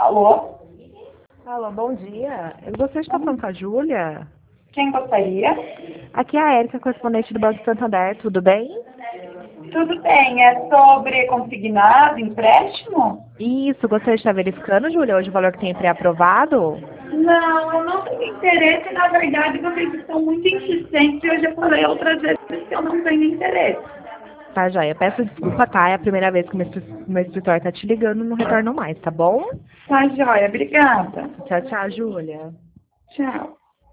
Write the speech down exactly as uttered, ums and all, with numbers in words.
Alô? Alô, bom dia. Eu gostaria de estar falando com a Júlia. Quem gostaria? Aqui é a Érica, correspondente do Banco Santander. Tudo bem? Tudo bem, é sobre consignado, empréstimo? Isso, gostaria de estar verificando, Júlia, hoje o valor que tem pré-aprovado? Não, eu não tenho interesse. Na verdade, vocês estão muito insistentes e eu já falei outras vezes que eu não tenho interesse. Tá, joia. Peço desculpa, tá? É a primeira vez que o meu escri- meu escritório tá te ligando, não retorno mais, tá bom? Tá, joia. Obrigada. Tchau, tchau, Júlia. Tchau.